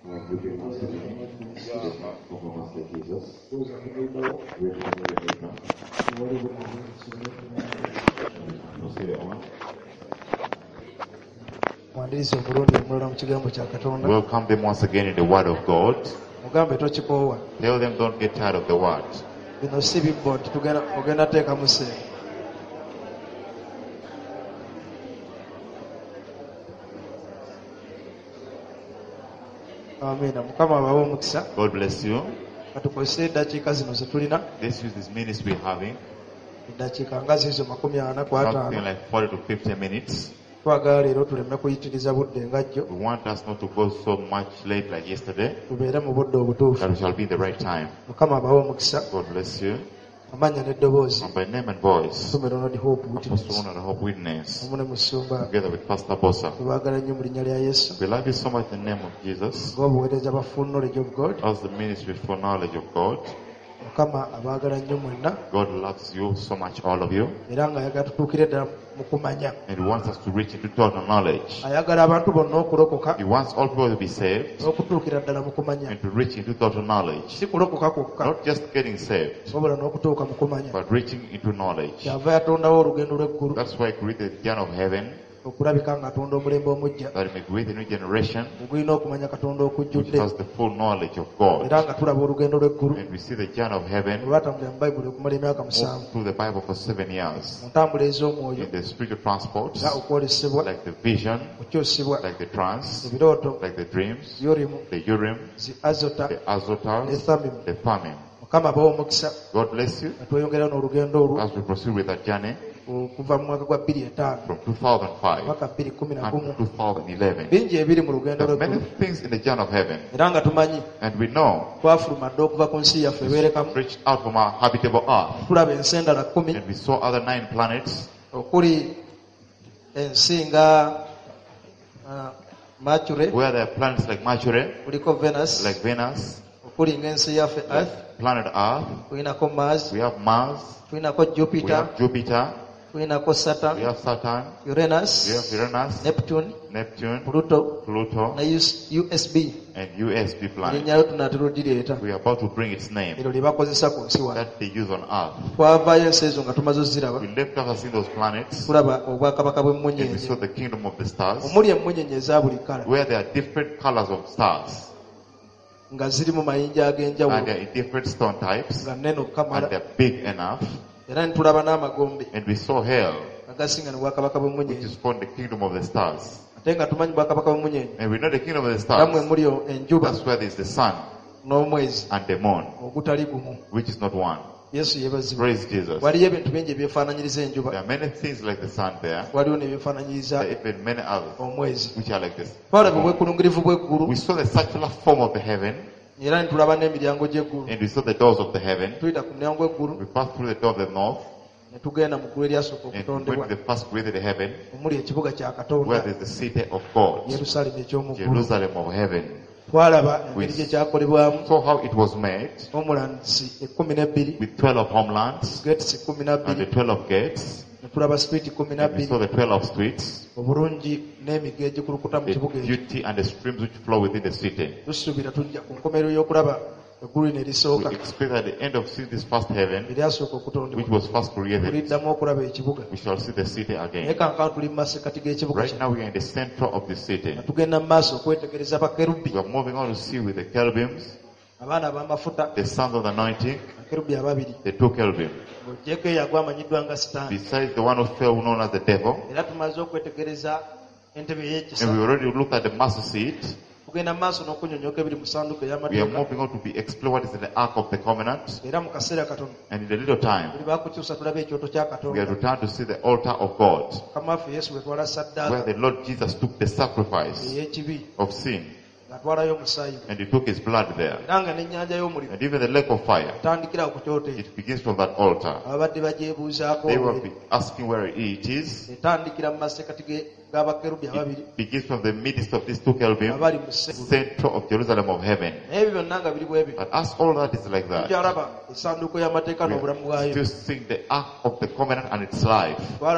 We bring once again over Master Jesus. We welcome them once again in the Word of God. Tell them don't get tired of the Word. God bless you. Let's use this ministry we're having. Something like 40 to 50 minutes. We want us not to go so much late like yesterday, but we shall be the right time. God bless you. And by name and voice, Apostle Ronald Hope Witness, together with Pastor Bosa. We love you so much in the name of Jesus, as the ministry for knowledge of God. God loves you so much, all of you, and He wants us to reach into total knowledge. He wants all people to be saved and to reach into total knowledge. Not just getting saved, but reaching into knowledge. That's why He created the journey of heaven, that He may create a new generation which has the full knowledge of God. And we see the journey of heaven move through the Bible for 7 years. In the spiritual transports, like the vision, like the trance, like the dreams, the Urim, the Azotar, the famine. God bless you as we proceed with that journey from 2005 and 2011. There are many things in the journey of heaven, and we know we reached out from our habitable earth, and we saw other 9 planets, where there are planets like Mercury, like Venus, planet Earth, we have Mars, we have Jupiter, we have Saturn, Uranus, Neptune, Pluto, USB, and USB planet. We are about to bring its name that they use on Earth. We left after seeing those planets, and we saw the kingdom of the stars, where there are different colors of stars, and they are in different stone types, and they are big enough. And we saw hell, which is called the kingdom of the stars. And we know the kingdom of the stars, that's where there is the sun and the moon, which is not one. Praise Jesus. There are many things like the sun there. There are even many others which are like this. We saw the circular form of the heaven, and we saw the doors of the heaven. We passed through the door of the north, and we went to the first created heaven, where there is the city of God, Jerusalem of heaven. We saw how it was made, with 12 homelands and the 12 gates. And we saw the 12 streets, the beauty and the streams which flow within the city. We expect at the end of seeing this first heaven, which was first created, we shall see the city again. Right now we are in the center of the city. We are moving on to see with the cherubims, the sons of the anointing, the 2 cherubim. Besides the one who fell, known as the devil, and we already looked at the mercy seat. We are moving on to be explore what is in the Ark of the Covenant. And in a little time, we are returned to see the altar of God, where the Lord Jesus took the sacrifice of sin, and He took His blood there. And even the lake of fire, it begins from that altar. They will be asking where it is. It begins from the midst of these two cherubim, center of Jerusalem of heaven. But as all that is like that, still seeing the Ark of the Covenant and its life.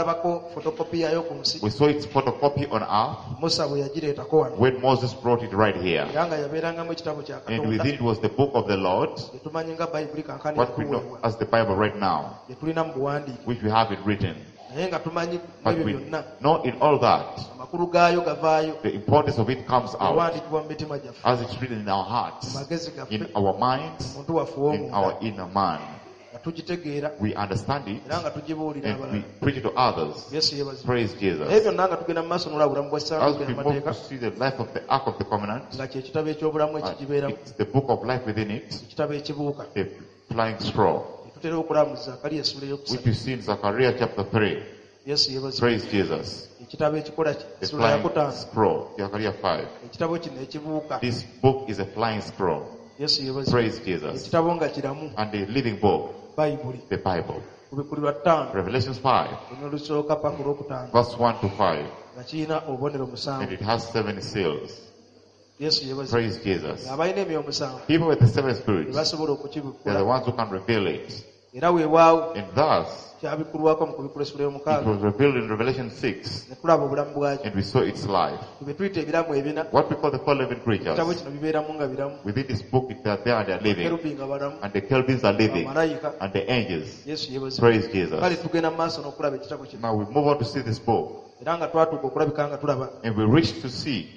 We saw its photocopy on earth when Moses brought it right here. And within it was the book of the Lord, what we know as the Bible right now, which we have it written. But we know in all that, the importance of it comes out as it's written in our hearts, in our minds, in our inner man. We understand it and we preach it to others. Praise Jesus. As we move to see the life of the Ark of the Covenant, it's the book of life within it, the flying scroll, which you see in Zechariah chapter 3. Praise Jesus. The flying scroll, Zechariah 5. This book is a flying scroll. Praise Jesus. And the living book, the Bible. Revelation 5, verse 1 to 5. And it has 7 seals. Praise Jesus. People with the 7 spirits, they are the ones who can reveal it. And thus, it was revealed in Revelation 6, and we saw its life. What we call the 4 living creatures. Within this book, they are there and they are living. And the cherubims are living. And the angels. Praise Jesus. Now we move on to see this book. And we reach to see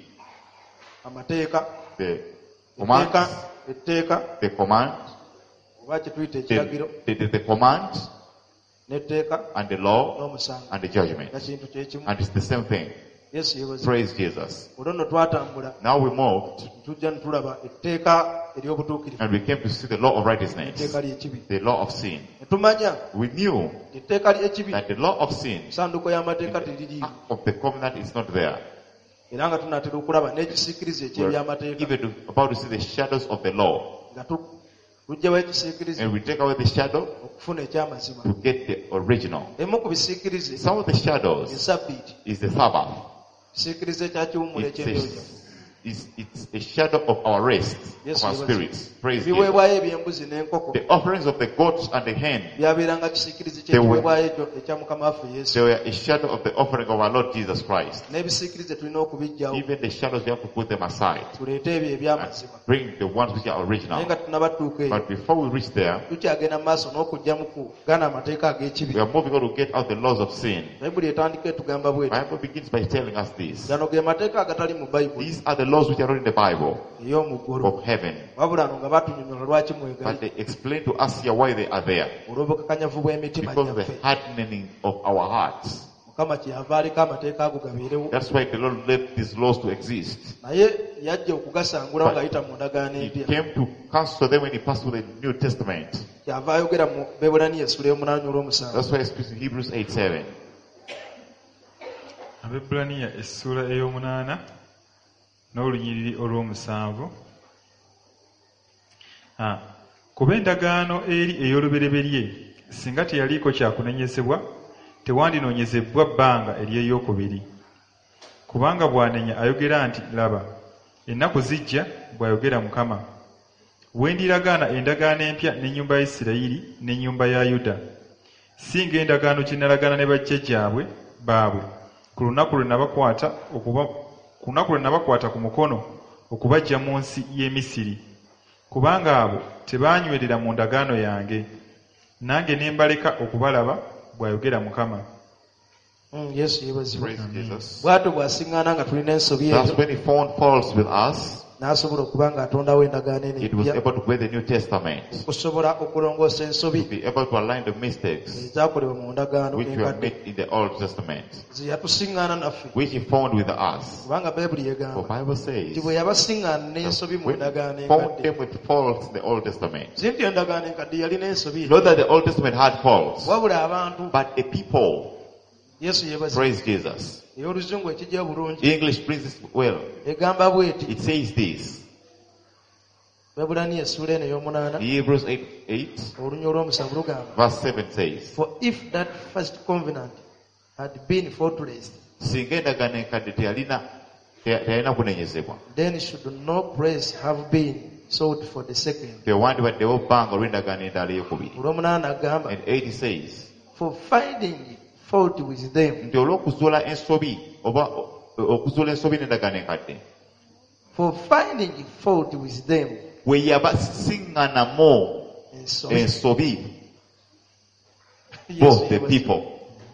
the command, the command, the command, and the law, and the judgment. And it's the same thing. Praise Jesus. Now we moved, and we came to see the law of righteousness, the law of sin. We knew that the law of sin, the Ark of the Covenant, is not there. We're even about to see the shadows of the law. And we take away the shadow to get the original. Some of the shadows is the Sabbath. It's a shadow of our rest, of our spirits. Praise God. The offerings of the goats and the hen, they were a shadow of the offering of our Lord Jesus Christ. Even the shadows, we have to put them aside and bring the ones which are original. But before we reach there, we are moving on to get out the laws of sin. The Bible begins by telling us this. These are the laws which are not in the Bible of heaven. But they explain to us here why they are there. Because of the hardening of our hearts. That's why the Lord left these laws to exist. But He came to cancel them when He passed through the New Testament. That's why He speaks in Hebrews 8:7. Abebulaniya essula ey'omunaana n'olunyiriri olw'omusanvu. Kuba endagaano eri ey'olubereberye singa teyaliiko kyakunenyezebwa tewandinoonyezebwa bbanga ery'eyokubiri. Kubanga bw'anenya ayogera nti, laba, ennaku zijja, bw'ayogera Mukama, bwe ndiragaana endagaano empya n'ennyumba ya Isirayiri n'ennyumba ya Yuda, singa endagaano gye nalagaana ne bajjajjaabwe baabwe ku lunaku lwe nabakwata ku mukono okubaggya mu nsi y'e Misiri. Kubanga abo tebaanywerera mu ndagaano yange, nange ne mbaleka okubalaba, bw'ayogera Mukama. Bw'atyo bw'asiŋŋaana nga tulina ensobi eyo. That's when He found faults with us. N'asobola okuba ng'atondawo endagaano eno. It was able to wear the New Testament. Okusobola okulongoosa ensobi. To be able to align the mistakes. Ezaakolebwa mu ndagaano which were made in the Old Testament. Ze yatusiŋŋaana naffe. Which He found with us. Kubanga Bayibuli egamba. For Bible says. Nti bwe yabasiŋŋaana n'ensobi mu ndagaano enkadde. Found them with faults in the Old Testament. Zinti endagaano enkadde yalina ensobi. Not that the Old Testament had faults. Wabula abantu. But a people. Praise Jesus. English brings this well. It says this. Hebrews 8 verse 7 says, for if that first covenant had been faultless, Then should no praise have been sought for the second. And 8 says, for finding fault with them. For finding fault with them. Both the people.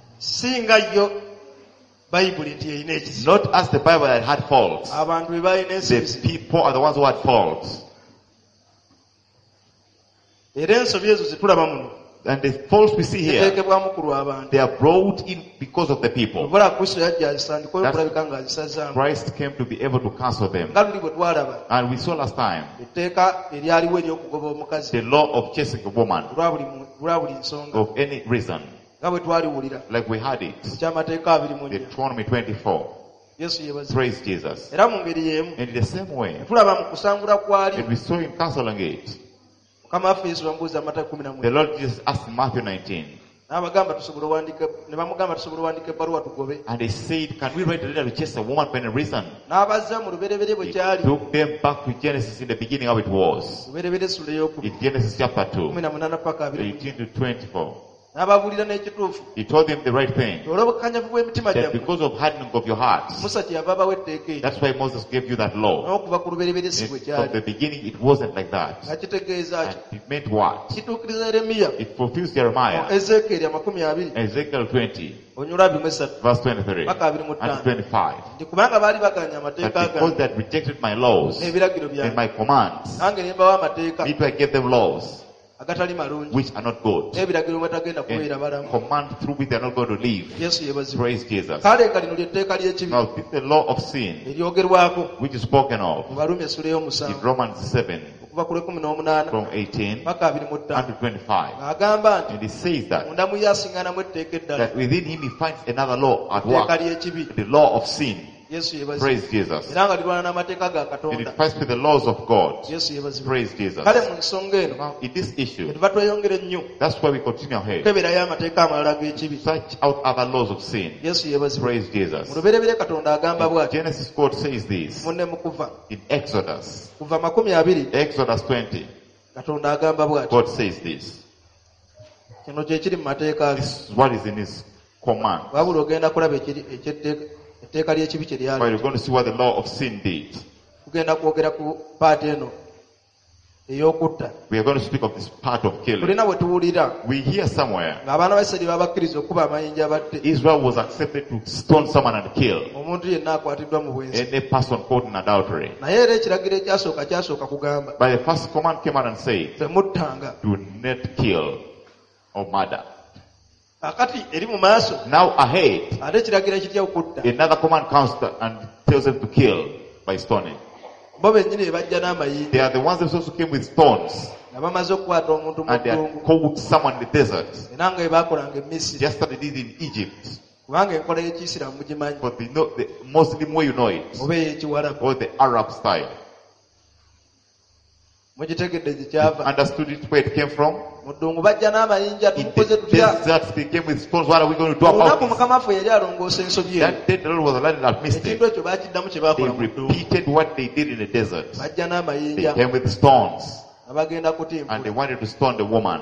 Not as the Bible had faults. The people are the ones who had faults. And the faults we see here, they are brought in because of the people. Christ came to be able to cancel them. And we saw last time the law of chasing a woman of any reason. Like we had it. Deuteronomy 24. Praise Jesus. And in the same way, and we saw him cancelling it. The Lord Jesus asked in Matthew 19. And they said, can we write a letter to chase a woman for any reason? He took them back to Genesis in the beginning how it was. In Genesis chapter 2, 18 to 24. He told them the right thing. That because of hardening of your hearts, that's why Moses gave you that law. From the beginning it wasn't like that. And it meant what? It fulfills Jeremiah. Ezekiel 20. Verse 23 and 25. That because they had rejected my laws and my commands, me too I gave them laws which are not good, and command through which they are not going to live. Praise Jesus. Now this is the law of sin which is spoken of in Romans 7 from 18 and 25. And it says that within him he finds another law at work, the law of sin. Praise Jesus. And it fights with the laws of God. Praise Jesus. Now, in this issue, that's why we continue ahead. Search out other laws of sin. Praise Jesus. Genesis God says this in Exodus 20. God says this. This is what is in his command. But we're going to see what the law of sin did. We are going to speak of this part of killing. We hear somewhere Israel was accepted to stone someone and kill any person caught in adultery. But the first command came out and said, do not kill or murder. Now ahead, another command comes and tells them to kill by stoning. They are the ones that also came with stones. And they had caught someone in the desert, just as they did in Egypt. But the Muslim way you know it, or the Arab style. Understood it where it came from? In the desert they came with stones. What are we going to do about this? That day the Lord was allowing that mistake. They repeated what they did in the desert. They came with stones. And they wanted to stone the woman.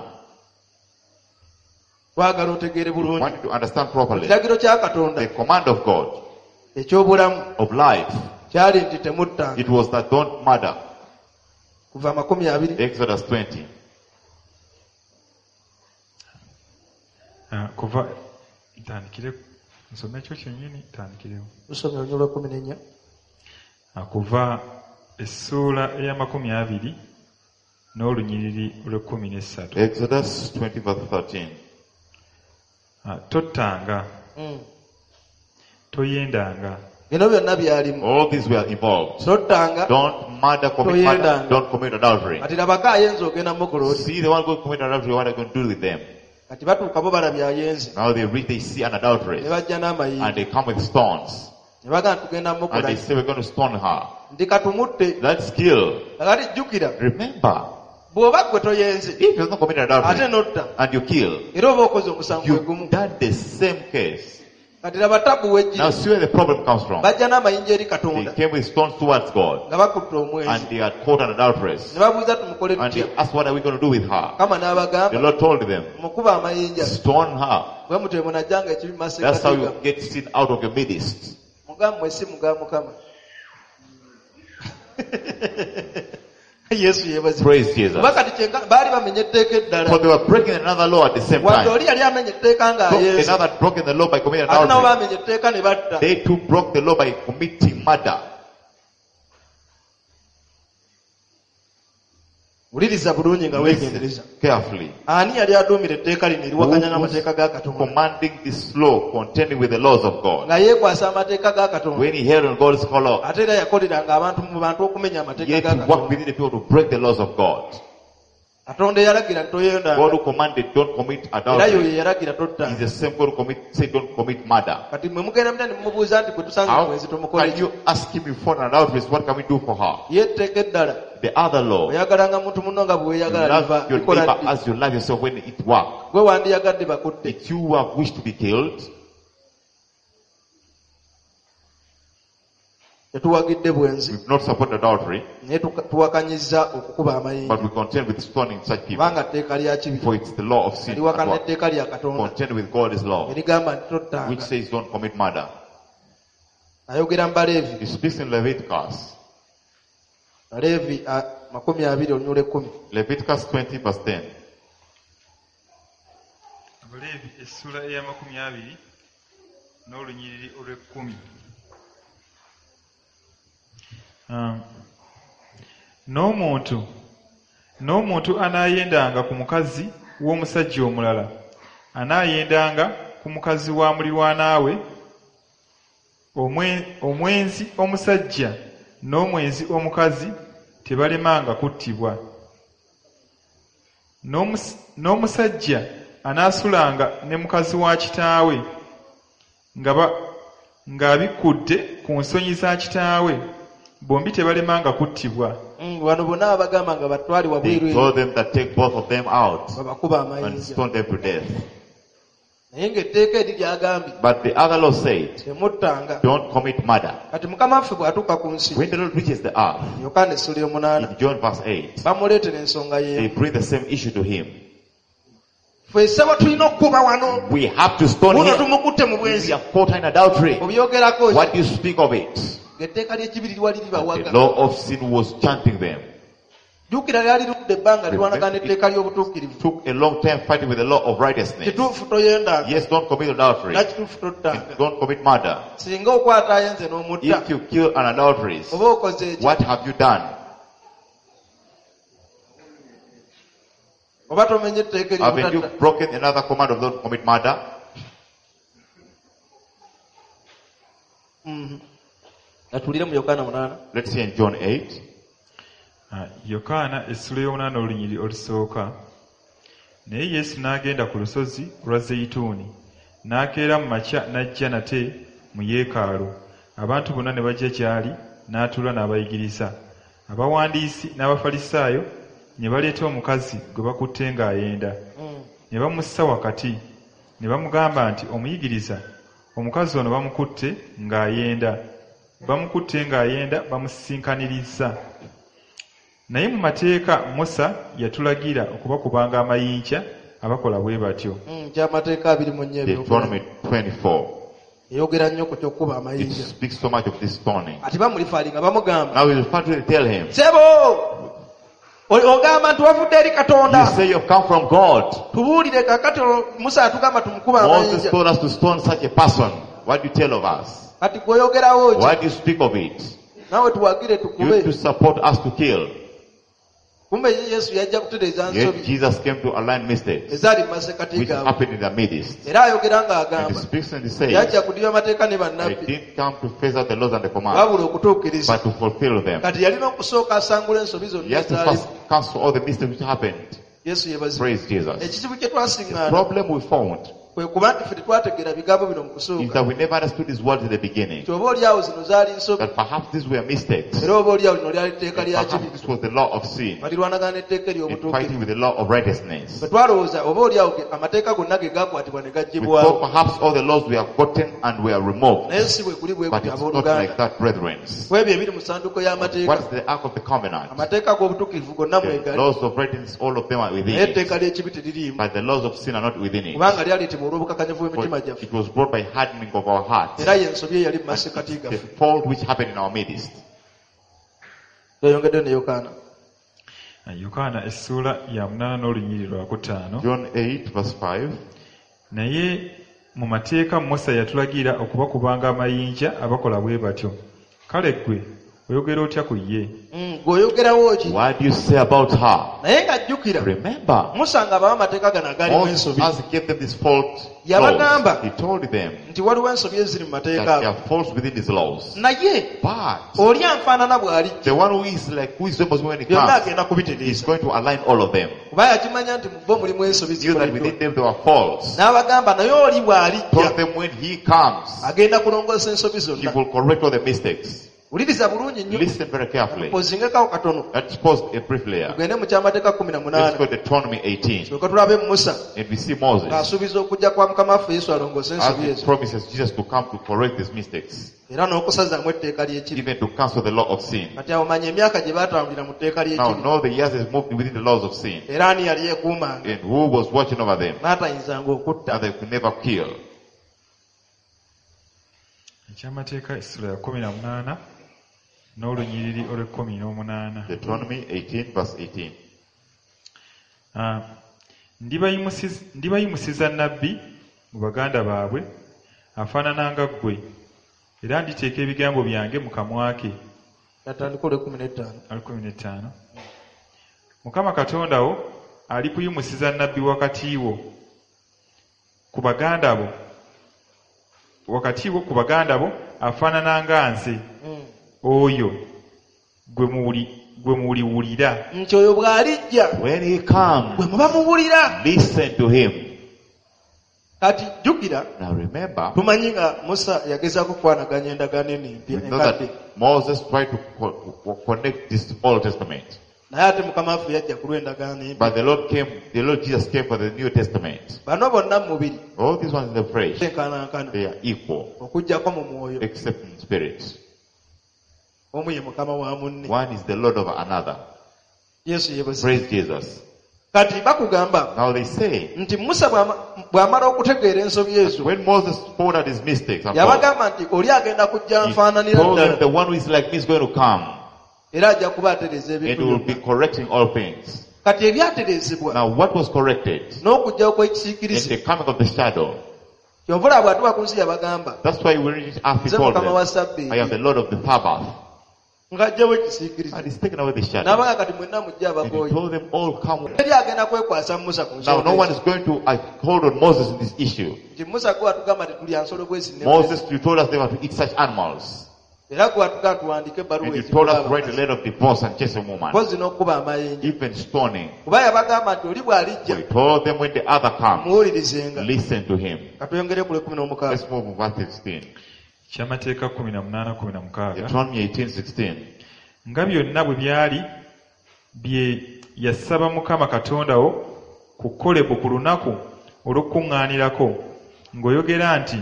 Wanted to understand properly. The command of God, of life, it was that don't murder. Exodus 20. Kuva ntandikire nsome ekyo kyennyini tandikirewo. Kuva essuula eya20 n'olunyiriri lwe13. Exodus 20 verse 13. Tottanga. Toyendanga. All these were involved. Don't murder, commit murder, don't commit adultery. See the one who commit adultery, what are you going to do with them? Now they reach, they see an adulteress, and they come with stones. And they say, we're going to stone her. Let's kill. Remember, if you're not committing adultery and you kill, you've done the same case. Now see where the problem comes from. They came with stones towards God. And they had caught an adulteress. And they asked, what are we going to do with her? The Lord told them, stone her. That's how you get sin out of your midst. Praise Jesus. For they were breaking another law at the same time. So another broken the law by committing adultery. They too broke the law by committing murder. Listen carefully. Commanding this law, contending with the laws of God. When he held on God's collar, yet he worked within the people to break the laws of God. God who commanded don't commit adultery is the same God who said don't commit murder. How can you ask him before an adulteress, what can we do for her? The other law, love your neighbor as you love yourself when it works. If you have wished to be killed, we've not supported adultery, but we contend with stoning such people. For it's the law of sin. Contend with God's law, which says don't commit murder. He speaks in Leviticus. Leviticus 20 verse 10. N'omuntu anaayendanga ku mukazi w'omusajja omulala, anaayendanga ku mukazi wa muliraanwa we, omwenzi omusajja n'omwenzi omukazi tebalemanga kuttibwa. N'omusajja anaasulanga ne mukazi wa kitaawe ng'abikudde ku nsonyi za kitaawe, bombi tebalemanga kuttibwa. They told them that take both of them out and stone them to death. But the other law said, don't commit murder. When the Lord reaches the earth, in John verse 8, they bring the same issue to him. We have to stone him. We are caught in adultery. What do you speak of it? The law of sin was chanting them. It took a long time fighting with the law of righteousness. Yes, don't commit adultery. Don't commit murder. If you kill an adulteress, what have you done? Haven't you broken another command of don't commit murder? Let's see in John 8. Yokaana essula y'omunaana olunyiri olusooka. Naye Yesu n'agenda ku lusozi lwa Zeyituuni, n'akeera mu makya n'ajja nate mu yeekaalu. Abantu bonna ne bajja gy'ali, n'atuula n'abayigiriza. Abawandiisi n'Abafalisaayo ne baleeta omukazi gwe bakutte ng'ayenda. Ne bamussa wakati, ne bamugamba nti, Omuyigiriza, omukazi ono bamukutte ng'ayenda. Bamukutte ng'ayenda, bamusisinkaniriza. Naye mu mateeka Musa yatulagira okubakubanga amayinja abakola bwe batyo. Deuteronomy 24. It speaks so much of this stoning. Now we refer to it, tell him, you say you've come from God. Moses told us to stone such a person. What do you tell of us? Why do you speak of it? You to support us to kill. Yet Jesus came to align mistakes which happened in the midst. And he speaks and he says, I didn't come to phase out the laws and the commands, but to fulfill them. He has to first cancel all the mistakes which happened. Praise Jesus. The problem we found kwe kuba nti ffe tetwategeera bigambo bino mu is kusooka that we never understood His word in the beginning. nti oba oli awo zino zaali nsobi That perhaps these were mistakes. era oba oli awo lino lyali tteeka And lya kibi perhaps this was the law of sin. balirwanagana n'etteeka In fighting ery'obutuukirivu with the law of righteousness. bwe twalowooza oba oli awo amateeka gonna ge gaakwatibwa ne We thought gaggyibwawo perhaps all the laws were gotten and were removed. naye si bwe guli bwe But guti it's not abooluganda like that, brethren. ku ebyo ebiri mu ssanduuko y'amateeka What is the Ark of the Covenant? amateeka g'obutuukirivu gonna The mwegali laws of righteousness, all of them are within naye it. etteeka ly'ekibi teririimu But the laws of sin are not within it. kubanga lyaleetebwa olw'obukakanyavu bw'emitima For gyaffe it was brought by hardening of our hearts. era y'ensobi eyali mu masekati The gaffe fault which happened in our midst. yayongedde ne yokaana Yokaana essuula ya 8 n'olunyiriri lwa 5. John 8 verse 5. Naye mu mateeka Musa yatulagira okubakubanga amayinja abakola bwe batyo. Kale ggwe oyogera otya ku ye? gw'oyogerawo ki What do you say about her? naye ng'ajjukira Remember, musa ng'abawa amateeka gano agalimu ensobi Moses gave them this fault Yabagamba. laws. He told them nti waliwo ensobi eziri mu mateeka that there ago are faults within these laws. naye But oli anfaanana bw'alijja the one who is resembles when he byonna comes agenda is kubitereeza going to align all of them. kuba yakimanya nti mu bo mulimu ensobi Knew that zikoleddwa within them there were faults. n'abagamba naye oli bw'alijja Told them when he comes, agenda kulongoosa ensobi he zonna will correct all the mistakes. wuliriza bulungi nnyo Listen very carefully. ozingekawo katono Let's pause a brief layer. tugende mu kyamateeka Let's 18 go to Deuteronomy 18. soka tulabe musa And we see Moses ng'asuubiza okujja kwa mukama waffe yesu alongoosa as ensobi he ezo promises Jesus to come to correct these mistakes, era n'okusazaamu etteeka ly'ekibi even to cancel the law of sin. kati awo manya emyaka gye baatambulira mu tteeka Now ly'ekibi know the years has moved within the laws of sin. era ani yali yeekuumanga And who was watching over them? n'atayinzanga okutta And they could never kill. Ekyamateeka essula ya 18 n'olunyiriri olw'18. Deuteronomy 18 verse 18. Ndibayimusiza nnabbi mu baganda baabwe afaanana nga ggwe, era nditeeka ebigambo byange mu kamwa ke. yatandika olwe 15 15. Mukama Katonda wo alikuyimusiza nnabbi wakati wo ku baganda bo afaanana nga nze oyo gwe muwuliwulira. nti oyo bw'alijja When he comes, gwe muba muwulira. listen to him. kati jjukira Now remember, tumanyi nga musa yagezaako kukwanaganya endagaano enimpya we know enkadde that Moses tried to connect this Old Testament. naye ate mukama waffe yajja ku lw'endagaano empya But the Lord Jesus came for the New Testament. bano bonna mu mubiri All these ones in the flesh, enkanankana they are equal, okuggyako mu mwoyo except in spirit. omu ye mukama wa munne One is the Lord of another. yesu yebazi Praise Jesus. kati bakugamba Now they say, nti musa bw'amala okutegeera ensobi ezo when Moses found out his mistakes and faults, yabagamba nti oli agenda kujja he nfaananira told them ddala the one who is like me is going to come era ajja kuba atereeza and ebintu will be byonna correcting all things. kati ebyatereezebwa Now what was corrected n'okujjawo in kw'ekisiikirize the coming of the shadow? kyonvula bw'atuba ku nsi yabagamba That's why we read it after he nze told mukama wa them, I am sabbiiti the Lord of the Sabbath. ng'ajjawo ekisiikirize And he's taken away the shadow. n'abanga kati mwenna mujja And he abagooyi told them all come. eri agenda kwekwasa musa ku Now nsonga no one ezo. is going to hold on Moses in this issue. nti musa gwe watugamba tetulya nsolo bwezi ne bwezi. Moses, you told us they were to eat such animals. era gwe watugamba tuwandike ebbaluwa And you told us to write a ezikuba letter of divorce and chase a woman. mpozi n'okuba amayenje Even stoning. kuba yabagamba nti oli So bw'alijja he told them when the other comes, muwulirizenga listen to him. katweyongere ku lwe 16 Let's move to verse 16. Kyamateeka 18:16. Deuteronomy 18:16. Nga byonna bwe byali bye yasaba Mukama Katonda wo ku Kolebu ku lunaku olw'okuŋŋaanirako ng'oyogera nti,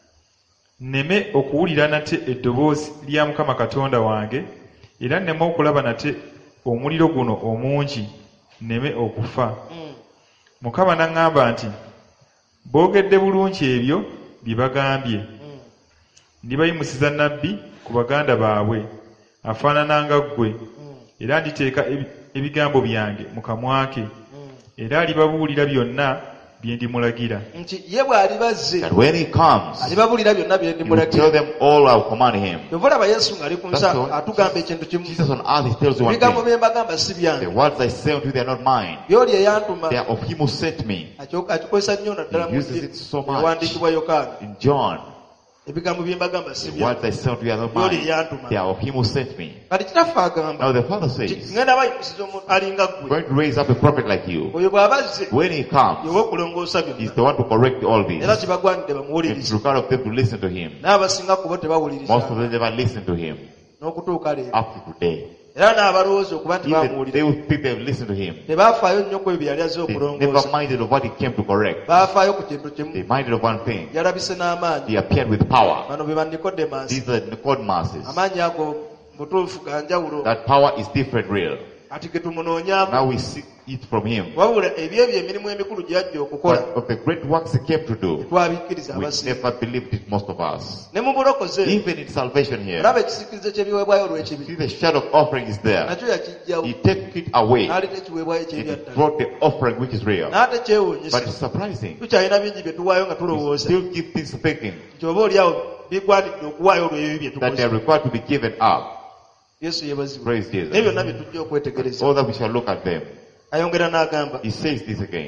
nneme okuwulira nate eddoboozi lya Mukama Katonda wange, era nneme okulaba nate omuliro guno omungi, nneme okufa. Mukama n'aŋŋamba nti, boogedde bulungi ebyo bye bagambye. Ndibayimusiza nnabbi ku baganda baabwe afaanana nga ggwe, era nditeeka ebigambo byange mu kamwa ke, era alibabuulira byonna bye ndimulagira. nti ye bw'alibazze That when he comes, alibabuulira byonna bye he will ndimulagira. tell them all I will command him. yovulaba yesu ng'ali ku nsi That's all. atugamba ekintu kimu Jesus on earth, he tells you one ebigambo thing. bye mbagamba si The byange words I say unto you, they are not mine. byoli eyantuma They are of him who sent me. akikozesa nnyo naddala He uses it so much. yawandiikibwa yokaana In John, ebigambo bye mbagamba si The words I say to you are not mine. They are of him who sent me. kati kitaffe agamba Now the Father says, ngenda bayimusiza omuntu alinga I'm ggwe going to raise up a prophet like you. oyo bw'abazze When he comes, yewe okulongoosa he's byonna the one to correct all era this. kibagwanidde It's bamuwulirize required of them to listen to him. n'abasinga ku bo Most of tebawuliriza them never listen to him n'okutuuka leero up to today. era n'abalowooza okuba nti Even bamuwulira they people have listened to him. tebaafaayo nnyo ku ebyo bye yali azze They never okulongoosa minded of what he came to correct. baafaayo ku kintu They kimu minded of one thing. yalabise n'amaanyi He appeared with power. bano be bannikodemaasi These are the Nicodemuses. amaanyi ago butuufu ga njawulo That power is different, real. ati ge tumunoonyaamu Now we see it from him. wabula ebyebyo emirimu emikulu gy'ajja okukola But of the great works he came to do, twabikkiriza we abasinga never believed it, most of us. ne mu bulokoze Even in salvation here, olaba ekisikirizo ky'ebiweebwayo olw'ekibi see the shadow of offering is there. nakyo yakijjawo He took it away. n'aleeta ekiweebwayo He ekyebyaddaala brought the offering which is real. n'ate But kyewuunyisa it's surprising. tukyalina bingi bye tuwaayo nga We tulowooza still give things thinking nti oba oliawo bigwanidde okuwaayo olw'ebyo bye that they tukoze are required to be given up. yesu yeebazibwa Praise naye Jesus. byonna bye tujja okwetegereza So that we shall look at them. ayongera n'agamba He says this again.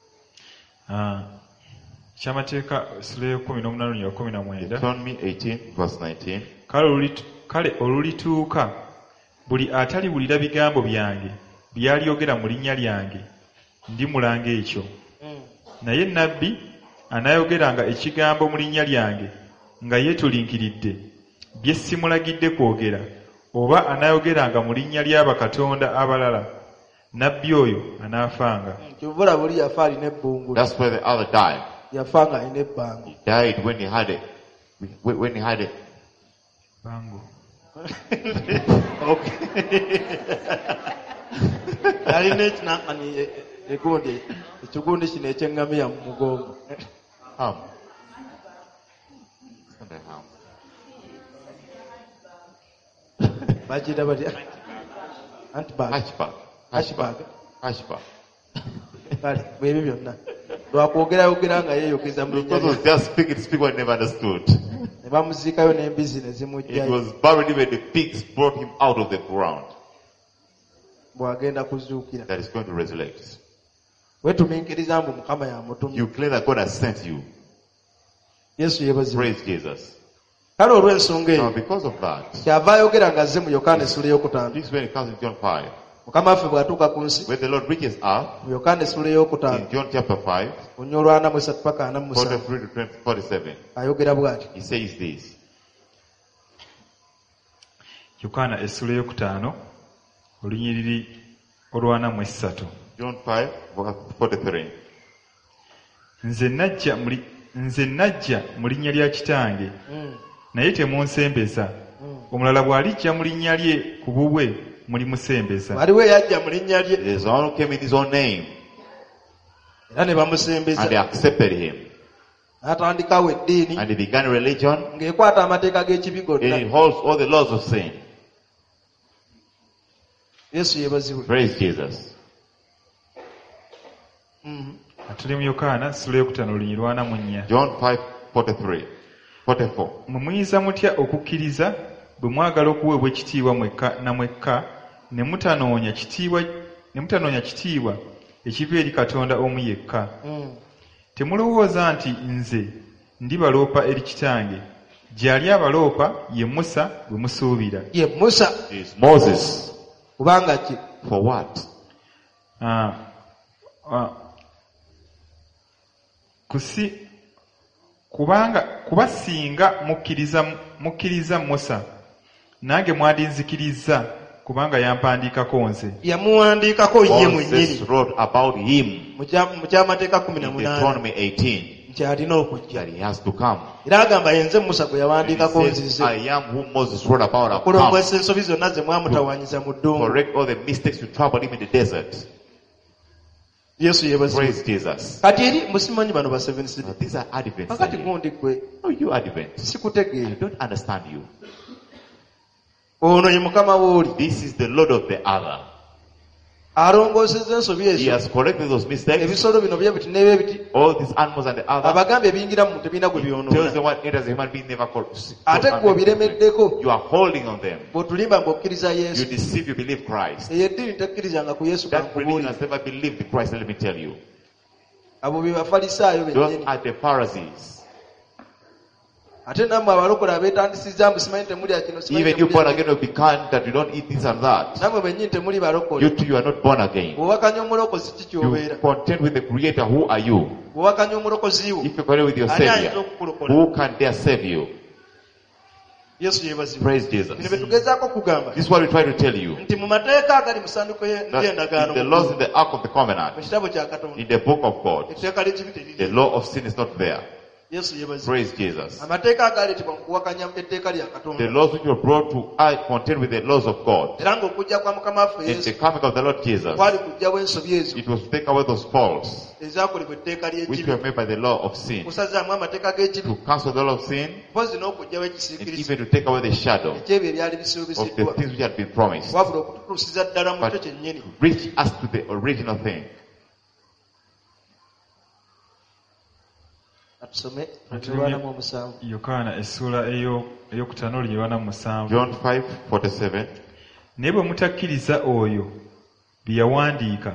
Kyamateeka sura ya 18 ya 19. Deuteronomy 18 verse 19. Kale olulituuka buli ataliwulira bigambo byange byalyogera mu linnya lyange ndimulanga ekyo. Naye nabbi anaayogeranga ekigambo mu linnya lyange nga yeetulinkiridde bye simulagidde kwogera, oba anaayogeranga mu linnya ly'abakatonda abalala, nabbi oyo anaafanga. kivula buli yafa alina ebbungulu That's where the other died. yafa nga alina ebbanga He died when he had it. When he had it. Bango. alina ekinankani egundi ekigundi kino ekyengamiya mu mugongo Ham. It's not a ham. bakiyita batya antibag Hatchback. Hatchback. Hatchback. kale bwebyo byonna lwakwogera nga yeeyogeza mu linnya Because it was lye. just speak what he never understood. ne bamuziikayo n'embizi ne It zimugjayo was buried when the pigs brought him out of the ground. bw'agenda kuzuukira That is going to resurrect. wetumiikiriza mbu mukama yamutumye You claim that God has sent you. yesu yeebazibwa Praise Jesus. kale olw'ensonga Now eyo because of that, kyava ayogera nga azze mu yokaana essula ey'okutaano this is when it comes in John 5. mukama waffe bw'atuuka ku nsi When the Lord reaches up, mu yokaana essula ey'okutaano in John chapter 5, onya olwana mu esatu paka ana mu musanvu 43 to 47, ayogera bw'ati he says this. Yokaana essula ey'okutaano olunyiriri olwanamu essatu. John 5, verse 43. Nze najja mu linnya lya Kitange, naye temunsembeza. Omulala bw'alijja mu linnya lye ku bubwe mulimusembeza. waliwo eyajja mu linnya lye There's one who came in his own name, era ne bamusembeza and they accepted him. n'atandikawo eddiini And he began a religion, ng'ekwata amateeka g'ekibi and gonna it holds all the laws of sin. yesu yeebazibwe Praise Jesus. Tuli mu Yokaana essula ey'okutaano olunyiriri lwanamu nnya. John 5, 43, 44. Mmwe muyinza mutya okukkiriza bwe mwagala okuweebwa ekitiibwa mwekka na mwekka ne mutanoonya kitiibwa ekiva eri Katonda omu yekka? Temulowooza nti nze ndibaloopa eri Kitange, gy'ali abaloopa ye Musa gwe musuubira. ye musa Is Moses. kubanga ki For what? Kuba singa mukkiriza Musa, nange mwandinzikiriza kubanga yampandiikako nze. yamuwandiikako ye Moses mwennyini wrote about him mu kyamateeka in 18 Deuteronomy 18, nti alina okujja that he has to come. era agamba yenze musa gwe He yawandiikako says, nzize I am whom Moses wrote about. I've come okulongoosa ensobi zonna ze mwamutawanyiza mu ddungu correct all the mistakes you troubled him in the desert. yesu yeebazibwe Praise Jesus. kati eri musimanyi bano ba Seventh Now, Day these are Adventists. kakati gundi gwe No, you Advent. sikutegeera I don't understand you. ono ye mukama wooli This is the Lord of the other. alongoosezza ensobi He ezo has corrected those mistakes. ebisolo bino bye biti n'ebye All these animals and the other. abagambye ebiyingira mu tebiina gwe Tells byonoona them what enters a human being never called. ate gwe obiremeddeko You are holding on them. bw'otulimba ng'okkiriza You yesu deceive, you believe Christ. eyo eddiini tekkirizanga ku yesu That religion kankubuulire has never believed Christ, let me tell you. abo be bafalisaayo Those bennyini are the Pharisees. Even you born again will be kind that you don't eat this and that. You too, you are not born again. You contend with the Creator. Who are you? If you contend with your Savior, who can dare save you? Praise Jesus. This is what we try to tell you. That in the laws in the Ark of the Covenant, in the book of God, the law of sin is not there. Praise Jesus. The laws which were brought to contend with the laws of God. And the coming of the Lord Jesus, it was to take away those faults which were made by the law of sin, to cancel the law of sin, and even to take away the shadow of the things which had been promised, but to reach us to the original thing. Yokaana essula ey'okutaano Yokaana 7. John 5:47. Naye bwe mutakkiriza oyo bye yawandiika,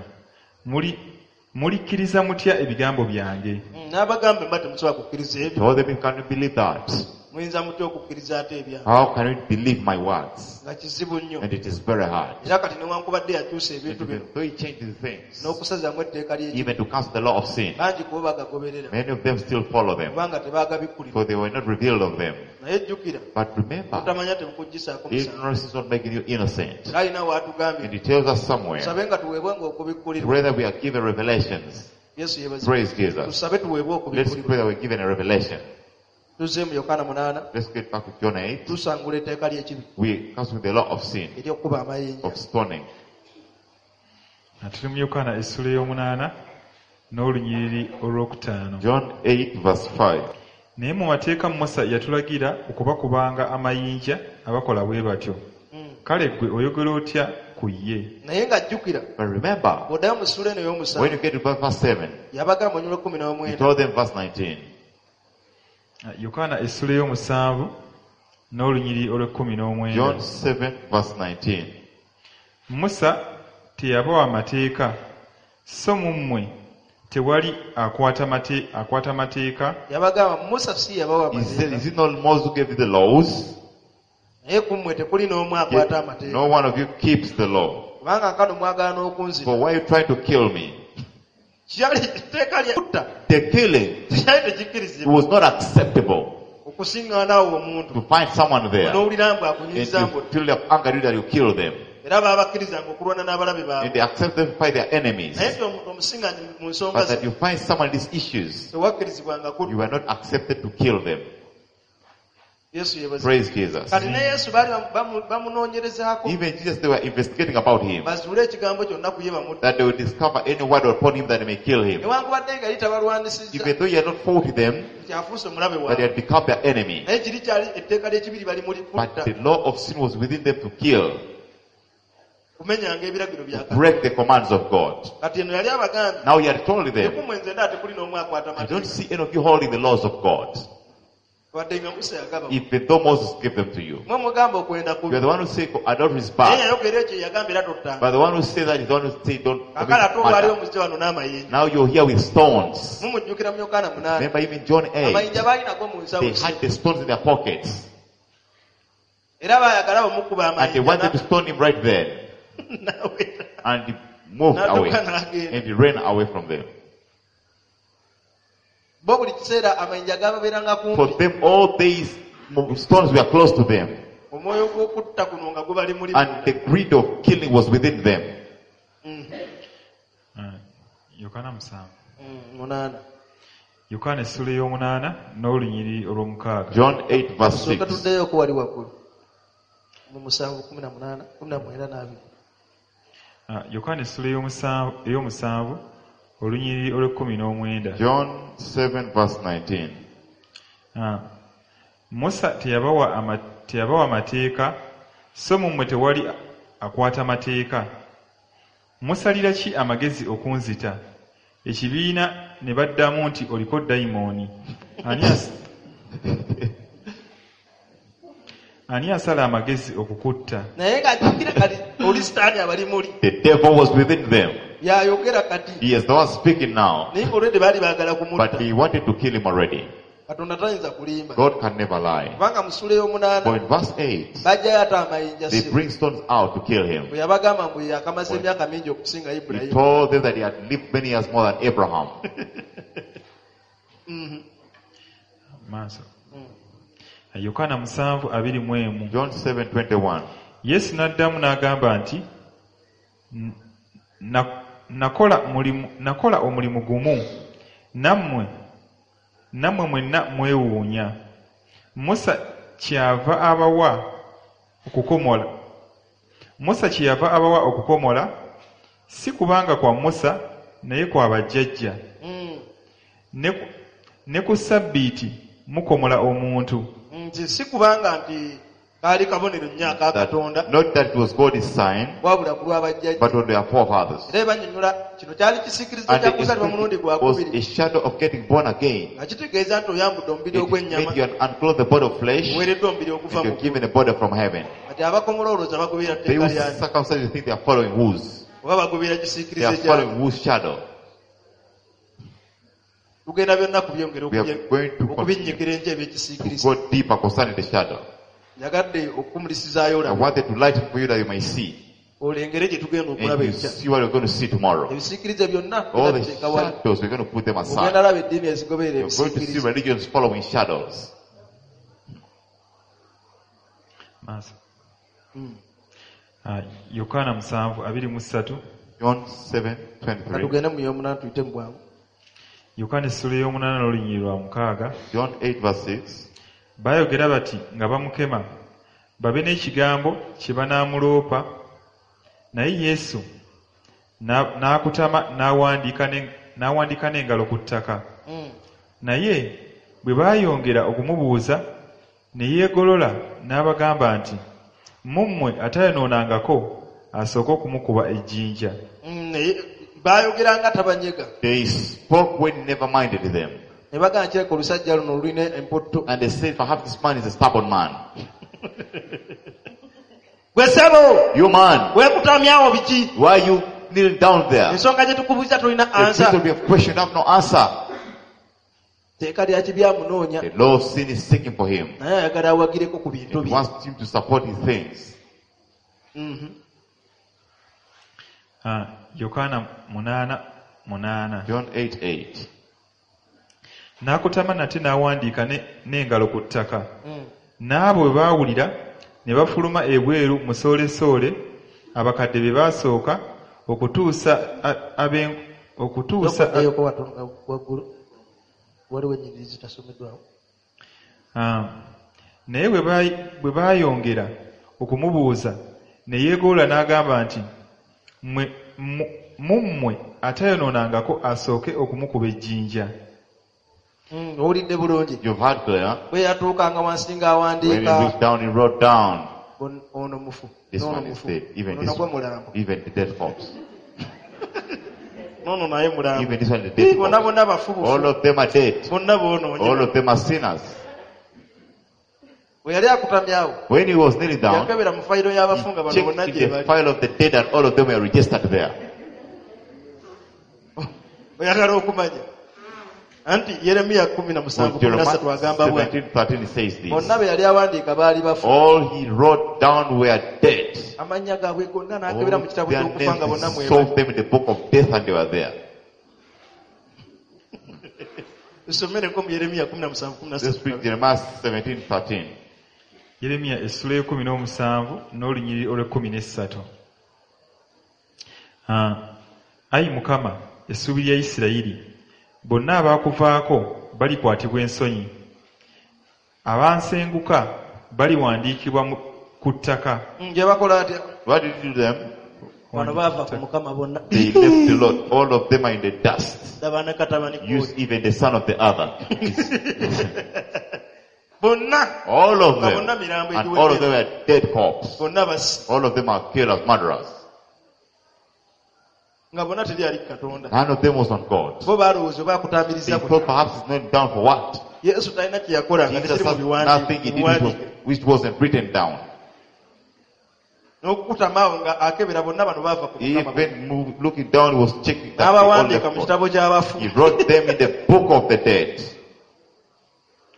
mulikkiriza mutya ebigambo byange? N'abagambe mba temusobola kukkiriza ebyo. Told them, can you believe that? Muyinza mutya okukkiriza ate ebyange? How can you believe my words? Nga kizibu nnyo. And it is very hard. Era kati newankubadde yakyusa ebintu bino. Though he changes things, n'okusazaamu etteeka ly'ekibi. even to cancel the law of sin, bangi kubo bagagoberera. many of them still follow them, kubanga tebaagabikkulira. for they were not revealed of them. Naye jjukira. But remember, otamanya temukuggisaako musango. ignorance is not making you innocent. Alina waatugambye. And he tells us somewhere, tusabe nga tuweebwenga okubikkulirwa. whether we are given revelations. Yesu yeebazibwe. Praise Jesus. tusabe tuweebwe Let's okubikkulirwa. pray that we're given a revelation. Tuzze mu Yokaana 8. Let's get back to John 8. Tusangula etteeka ly'ekibi. We cancel the law of sin, ery'okkuba amayinja. of stoning. Tuli mu Yokaana essula ey'omunaana n'olunyiriri olwokutaano. John 8:5. Naye mu mateeka Musa yatulagira okubakubanga amayinja abakola bwe batyo. Kale ggwe oyogera otya ku ye? Naye ng'ajjukira. But remember, bw'oddayo mu ssula eno ey'omusanvu. when you get to verse 7, yabagamba mu he 19. told them verse 19. Yokaana essula ey'omusanvu n'olunyiriri olw'ekumi John n'omwenda. 7:19. Musa teyabawa mateeka, so mu mmwe tewali akwata mateeka. yabagamba Musa si yabawa He said, mateeka. is it not Moses who gave you the laws? naye ku mmwe tekuli n'omu akwata Yet amateeka. no one of you keeps the law. kubanga nkano mwagala n'okunzita. For why are you trying to kill me? kyali etteeka lya kutta. The killing, kyali it tekikkirizibwa. was not acceptable okusiŋŋaanawo omuntu. to find someone there n'owulira mbu and akunyiza you mbu. feel the anger that you kill them. era baabakkirizanga okulwana n'abalabe And baabwe. they accept them to fight their enemies. naye omusiŋŋanyi mu nsonga But ze that you find someone in these issues, tewakkirizibwanga kutta. you are not accepted to kill them. Yesu yeebazibwe. Praise Jesus. kati ne Yesu baali bamunoonyerezaako. Even Jesus, they were investigating about him, bazuule ekigambo kyonna ku ye bamutta. that they would discover any word upon him that may kill him. newankubadde nga litabalwanisizza. Even though he had not fought with them, kyafuuse omulabe but he waabwe. had become their enemy. naye kiri kyali etteeka ly'ekibiri bali muli But kutta. the law of sin was within them to kill, kumenyanga ebiragiro bya Katonda. break the commands of God. kati eno yali abagambye. Now he had told them, tekumwe nze nda tekuli n'omu akwata I don't mateeka. see any of you holding the laws of God, wadde nga Musa yagaba. even though Moses gave them to you. mwe mugamba okwenda You kubi. are the one who say adultery is naye bad, yayogera ekyo yagamba era tottanga. but the one who say that is the one who say don't commit kakala ate olwaliwo murder. muzze wano n'amayinja. Now you're here with stones. mumujjukira mu Yokaana 8. Remember even John 8, amayinja baali nago mu they nsawo. had the stones in their pockets, era baayagala bamukuba and they wanted to amayinja. stone him right there, N'awera. and he moved away, N'adduka n'agenda. and he ran away from them. bo buli kiseera amayinja gababeeranga For kumpi. them, all these stones were close to them, omwoyo gw'okutta kuno nga gubali muli. and the greed of killing was within them. Yokaana 7. 8. Yokaana essula ey'omunaana n'olunyiriri olw'omukaaga. John 8 verse sooka 6. tuddeyo ko wali waggulu. mu 7:18, 19:2. Yokaana essula ey'omusanvu olunyiriri olw'ekumi-n'omwenda. John 7 verse 19. Musa teyabawa mateeka, so mu mmwe tewali akwata mateeka. Musalira ki amagezi okunzita? Ekibiina ne baddamu nti oliko dayimooni. Ani asala amagezi okukutta? naye ng'ajjukira kati oli sitaani abali muli. The devil was within them. y'ayogera kati. He is the one speaking now, naye ng'olwedde baali baagala kumutta. but he wanted to kill him already. God can never lie. But in verse 8, they bring stones out to kill him. He told them that he had lived many years more than Abraham. John 7:21. Yesu n'addamu n'agamba nti nakola omulimu gumu nammwe mwenna mwewuunya. Musa kyeyava abawa okukomola si kubanga kwa Musa naye kwa bajjajja. Ne ku Ssabbiiti mukomola omuntu. Si kubanga nti kali kabonero nnyaka Katonda. Not that it was God's sign, but on their forefathers. And it was a shadow of getting born again. It made you unclothe the body of flesh, and you're given a body from heaven. They who circumcise think they are following whose? They are following whose shadow? We are going to go deeper concerning the shadow. I wanted to lighten for you that you may see. And you see what you're going to see tomorrow. All the shadows, we're going to put them aside. You're going to see religions following shadows. Yokaana 7:23. John 7:23. Yokaana essula ey'omunaana n'olunyiriri lwa 6. John 8:6. Baayogera bati nga bamukema babe n'ekigambo kye banaamuloopa, naye Yesu n'akutama n'awandiika n'engalo ku ttaka. Naye bwe baayongera okumubuuza ne yeegolola n'abagamba nti, mummwe atayonoonangako asooke okumukuba ejjinja. They spoke when he never minded them. And they said, perhaps this man is a stubborn man. You man, why are you kneeling down there? The people we have questioned have no answer. The law of sin is seeking for him. He wants him to support his things. Yokaana 8:8. John 8:8. N'akutama nate n'awandiika n'engalo ku ttaka. N'abo bwe baawulira ne bafuluma ebweru musoole-soole abakadde be baasooka okutuusa naye bwe baayongera okumubuuza ne yeegolola n'agamba nti, mummwe atayonoonangako asooke okumukuba ejjinja. Owulidde bulungi. You've heard clear. Bwe yatuukanga wansi When ng'awandiika. he looked down, he wrote down. Ono mufu. This one is dead. Even the dead corpse. Nono naye mulambo. Even this one is the dead Bonna corpse. bonna bafu. All of them are dead. Bonna boonoonye. All of them are sinners. Bwe yali akutamyawo. When he was kneeling down, yakebera mu fayiro y'abafunga bano bonna checked gye the bali. file of the dead and all of them were registered there. Oyagala okumanya. Anti Yeremiya 17:13 agamba bwe. 17:13 says this. Bonna be yali awandiika baali bafu. All he wrote down were dead. Amannya gaabwe gonna n'akebera mu kitabu ky'okufa nga bonna He solved them in the book of death and they were there. Tusomereko mu Yeremiya 17:13. Let's read Jeremiah 17:13. Yeremiya essula y'e17 n'olunyiriri olw'e13. Ayi Mukama, essuubi lya Isirayiri, bonna abaakuvaako balikwatibwa ensonyi. Abansenguka baliwandiikibwa ku ttaka. Gye bakola atya? What did you do them? Bano baava ku Mukama bonna. They left the Lord. All of them are in the dust. Dabana katabani Use even the son of the other. Bonna. All of them. And all of them are dead corpses. Bonna basi. All of them are killers, murderers. Nga bonna teri ali Katonda. None of them was on God. Bo balowooza They bakutambiriza thought perhaps it's not down for what? Yesu talina kye yakola nga Jesus tekiri mu has nothing he biwandiiko. did which wasn't written down. N'okukutamawo nga akebera bonna bano baava ku Mukama. Even looking down, he was checking that they all N'abawandiika left mu God. kitabo ky'abafu. He wrote them in the book of the dead.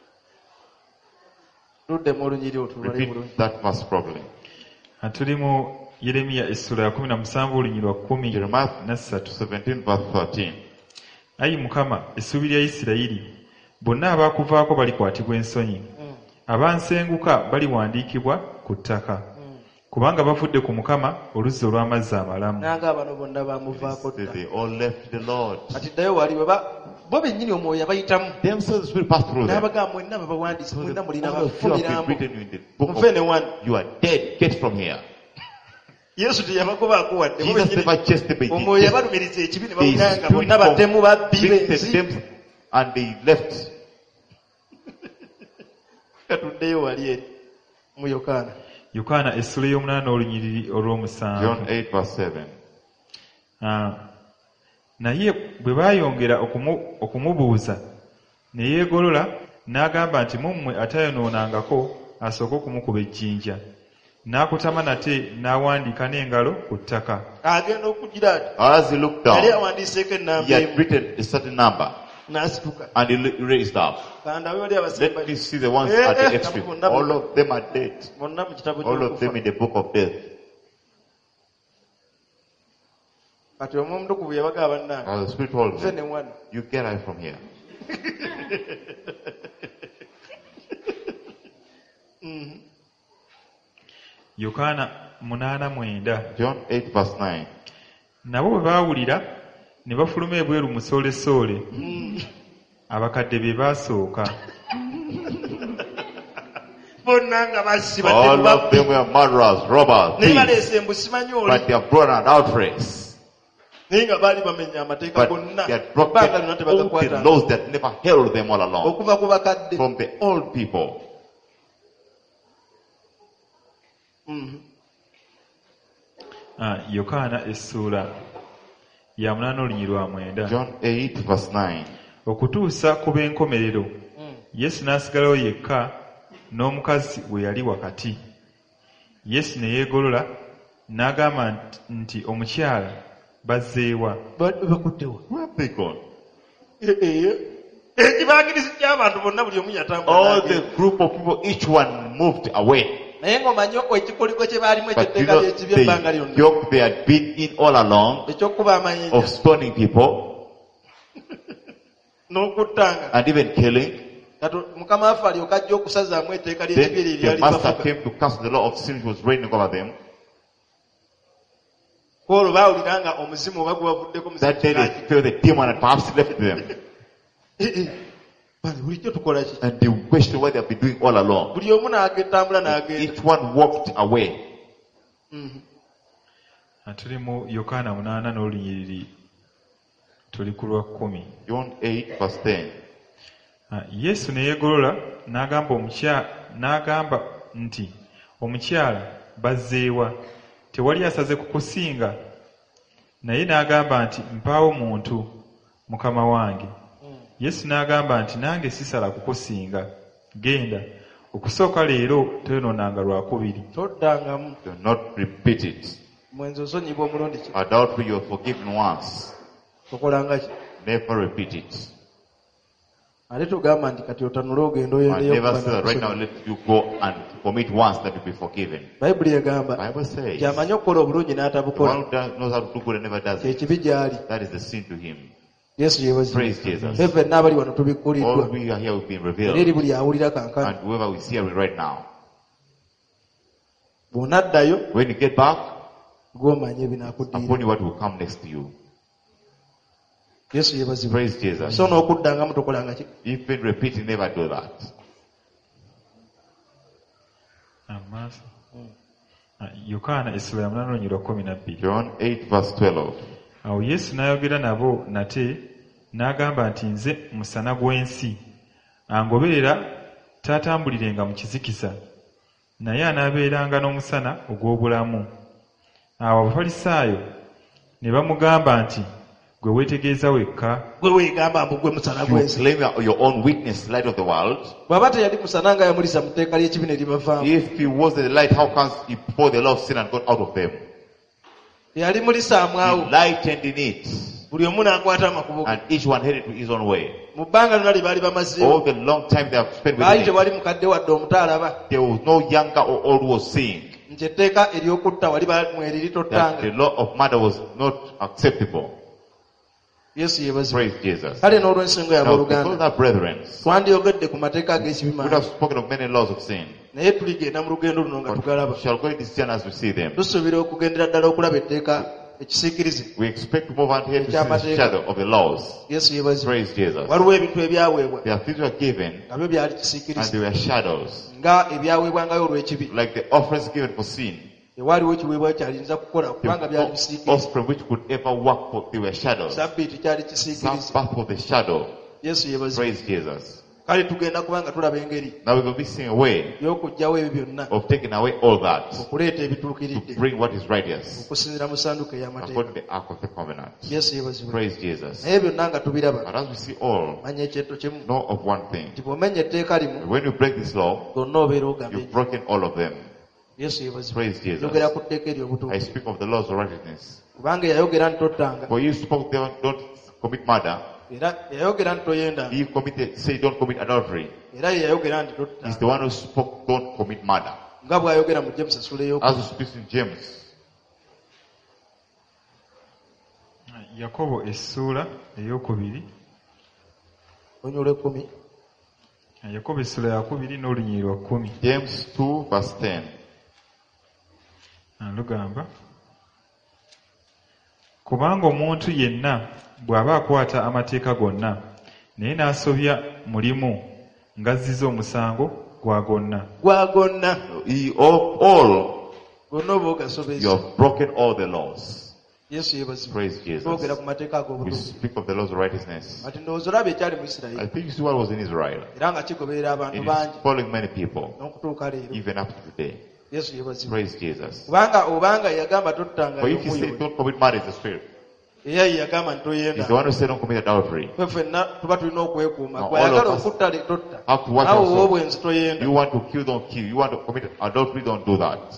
Repeat that verse properly. Tuli mu Yeremiya essula ya 17 olunyiri lwa 10 Jeremiah na 3. 17 verse 13. Ayi Mukama, essuubi lya Isirayiri, bonna abaakuvaako balikwatibwa ensonyi. Abansenguka baliwandiikibwa ku ttaka. Kubanga bavudde ku Mukama oluzzi olw'amazzi amalamu. They all left the Lord. Bo bennyini omwoyo abayitamu Themselves will pass through them. n'abagamba mwenna babawandiisi mwenna mulina All of you have been bafumirambo written in the book of, Mufene one. you are dead, get from here. Yesu teyabagobaako wadde bo Jesus bennyini never chased them, omwoyo he yabalumiriza ekibi ne they bawulanga bonna baddemu babbi convicted benzi them and they left. katuddeyo wali eri mu Yokaana Yokaana essula y'omunaana olunyiriri olw'omusanvu. John 8 verse 7. Naye bwe baayongera okumubuuza ne yeegolola n'agamba nti mummwe atayonoonangako asooke okumukuba ejjinja. N'akutama nate n'awandiika n'engalo ku ttaka. agenda okugira ati As he looked yali down, awandiiseeko ennamba he had emu written a certain number n'asituka and he raised up. kandabe bali Let me abasemba see the ones at the extreme. All of them are dead. bonna mu kitabo All of them ky'okufa in the book of death. kati omutukuvu yabaga bannange As the Spirit told Mufene them, one. you get out from here. Yokaana 8:9. John 8 verse 9. Nabo bwe baawulira ne bafuluma ebweru musoole-soole. Abakadde be baasooka. bonna nga basiba All of them were murderers, robbers, naye thieves, baleese embu simanyi oli but they have brought an outrace. naye nga baali bamenya amateeka But gonna they had ebbanga lyonna broken all the tebagakwatanga laws that never held them all along. okuva ku bakadde From the old people. Yokaana essula ya 8 olunyiri lwa 9. John 8 verse 9. Okutuusa ku b'enkomerero, Yesu n'asigalawo yekka n'omukazi we yali wakati. Yesu ne yeegolola n'agamba nti omukyala bazzeewa. bakuttewa Where have they gone? ekibangirizi ky'abantu bonna buli omu All yatambula the group of people, each one moved away. naye ng'omanyi ekikoliko kye baalimu But you ekyeteeka know, ly'ekibi ebbanga the lyonna yoke they had been in all along ekyokuba amayinja of stoning people n'okuttanga and even killing, mukama waffe alyoka ajja okusazaamu etteeka then ly'ekibi eryo the eryali master bafuga came to cast the law of sin which was reigning over them. olwo baawulira nga omuzimu oba gwebavuddeko That day they felt the demon had perhaps left them. bale bulijjo tukola ki And they questioned what they have been doing all along. buli omu n'agetambula n'agenda Each one walked away. Tuli mu Yokaana 8 n'olunyiriri tuli ku lwa 10. John 8 verse 10. Yesu ne yeegolola n'agamba nti omukyala bazzeewa, tewali asaze kukusinga. Naye n'agamba nti mpaawo muntu mukama wange. Yesu n'agamba nti nange sisala kukusinga, genda, okusooka leero toyonoonanga lwakubiri. toddangamu Do not repeat it. mwenzi osonyibwa omulundi ki Adultery, you are forgiven once. okolanga ki Never repeat it. ate tugamba nti kati otanule ogenda And oyendeyo never say that right now let you go and commit once that will be forgiven. bayibuli egamba Bible says, gyamanyi okukola obulungi the n'atabukola one who knows how to do good and never does it, kyekibi gy'ali that is the sin to him. yesu yeebazibwa Praise Jesus. ffe ffenna abali wano tubikkuliddwa All we are here will be era revealed. eri buli awulira kankana And whoever is hearing right now, bw'onaddayo when you get back, gw'omanye ebinaakuddiira upon you what will come next to you. yesu yeebazibwa Praise Jesus. so n'okuddangamu tokolanga ki Even repeating, never do that. Amaaso. Yokaana essula ya 8 olunyiriri lwa 12. John 8 verse 12. Awo Yesu n'ayogera nabo nate n'agamba nti nze musana gw'ensi. Angoberera taatambulirenga mu kizikiza, naye anaabeeranga n'omusana ogw'obulamu. Awo Abafalisaayo ne bamugamba nti gwe weetegeeza wekka. gwe weegamba mbu gwe musana You gw'ensi claim your own witness, light of the world. bw'aba teyali musana nga yamulisa mu tteeka ly'ekibi ne libavaamu If he was the light, how comes he poured the law of sin and got out of them? teyali mulisaamu He awo lightened in it. And each one headed to his own way. All the long time they have spent with him, there was no younger or old who was seeing that the law of murder was not acceptable. Praise Jesus. Now, because our brethren, we would have spoken of many laws of sin. But we shall go in this journey as we see them. We expect to move on here to see the shadow of the laws. Praise Jesus. There are things were given and they were shadows. Like the offerings given for sin. The offspring which could ever work for, they were shadows. Some path for the shadow. Praise Jesus. Now we're going to be seeing a way of taking away all that to bring what is righteous according to the Ark of the Covenant. Praise Jesus. But as we see all, know of one thing. When you break this law, you've broken all of them. Praise Jesus. I speak of the laws of righteousness. For you spoke, don't commit murder. He committed, say don't commit adultery. He's the one who spoke, don't commit murder. As he speaks in James. Yakobo essula ey'okubiri. Yakobo essula yakubiri n'olunyiri lwa 10. James 2 verse 10. Lugamba. Kubanga omuntu yenna bw'aba akwata amateeka gonna naye n'asobya mulimu ng'azziza omusango gwa gonna. You have broken all the laws. Praise Jesus. We speak of the laws of righteousness. I think you see what was in Israel. It is following many people, even up to today. Praise Jesus. For if you say don't commit murder, it's the spirit. He's the one who said don't commit adultery. Now, all of us have to watch ourselves. You want to kill, don't kill. You want to commit adultery, don't do that.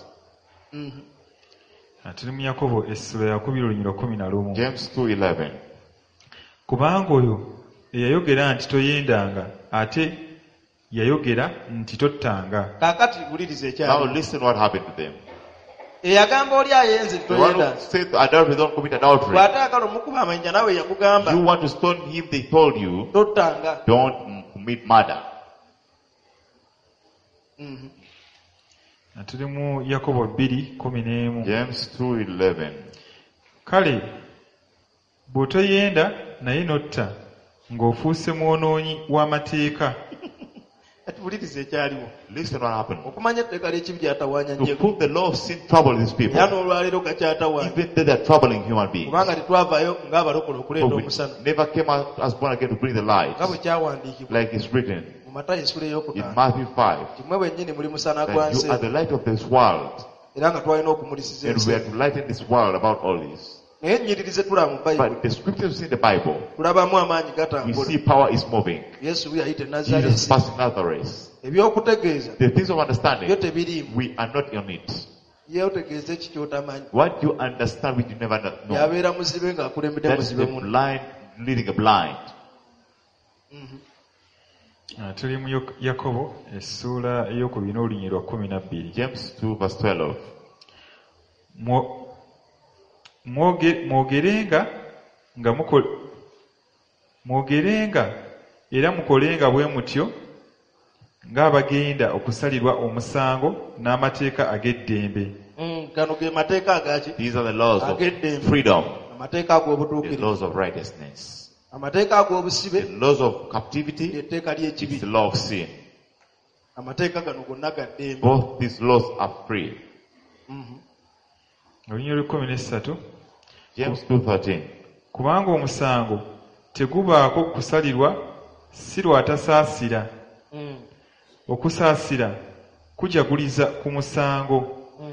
James 2:11. Kubanga oyo eyayogera nti toyendanga ate yayogera nti tottanga. Now listen what happened to them. Eyagamba oli ayenze toyenda. Said adultery, don't commit adultery. Bw'ataagala omukuba amanya nawe yakugamba. You want to stone him, they told you tottanga. Don't commit murder. Tuli mu Yakobo 2:11. James 2:11. Kale bw'otoyenda naye notta ng'ofuuse mwonoonyi w'amateeka. Listen what happened. To prove the law of sin troubled these people. Even though they are troubling human beings. But we never came out as born again to bring the light. Like it's written in Matthew 5. That you are the light of this world. And we are to lighten this world about all this. But the scriptures in the Bible, we see power is moving. Jesus passed Nazareth. The things of understanding, we are not on it. What you understand, which you never know. That's the blind leading a blind. Tuli mu Yakobo essula ey'okubiri n'olunyiri lwa 12. James 2 verse 12. Mwogerenga era mukolenga bwe mutyo ng'abagenda okusalirwa omusango n'amateeka ag'eddembe. These are the laws of freedom, the laws of righteousness, the laws of captivity, it's the law of sin. Both these laws are free. James 2:13. Kubanga omusango tegubaako kusalirwa si lwatasaasira. Okusaasira kujaguliza ku musango.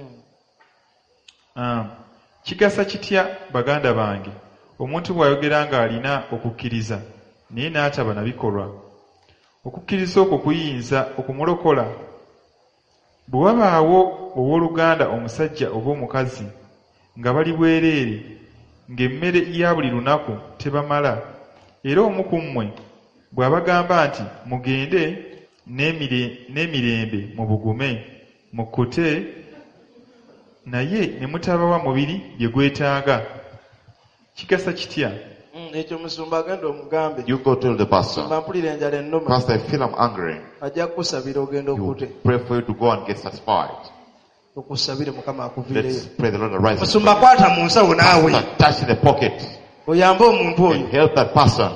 Kigasa kitya baganda bange omuntu bw'ayogera ng'alina okukkiriza naye n'ataba na bikolwa? Okukkiriza okwo kuyinza okumulokola? Bwe wabaawo owooluganda omusajja oba omukazi nga bali bwereere ng'emmere ya buli lunaku tebamala, era omu ku mmwe bw'abagamba nti mugende n'emirembe mu bugume mukkute, naye ne mutabawa mubiri bye gwetaaga, kigasa kitya? Ekyo musumba agenda omugambe. You go tell the pastor, mpulira enjala ennuma. Pastor, I feel I'm hungry. Ajja kukusabira ogenda okkute. Pray for you to go and get satisfied. Okusabire Mukama akuviireyo. Let's pray the Lord arise. Musumba kwata mu nsawo naawe. Touch in the pocket. Oyambe omuntu oyo. Help that person.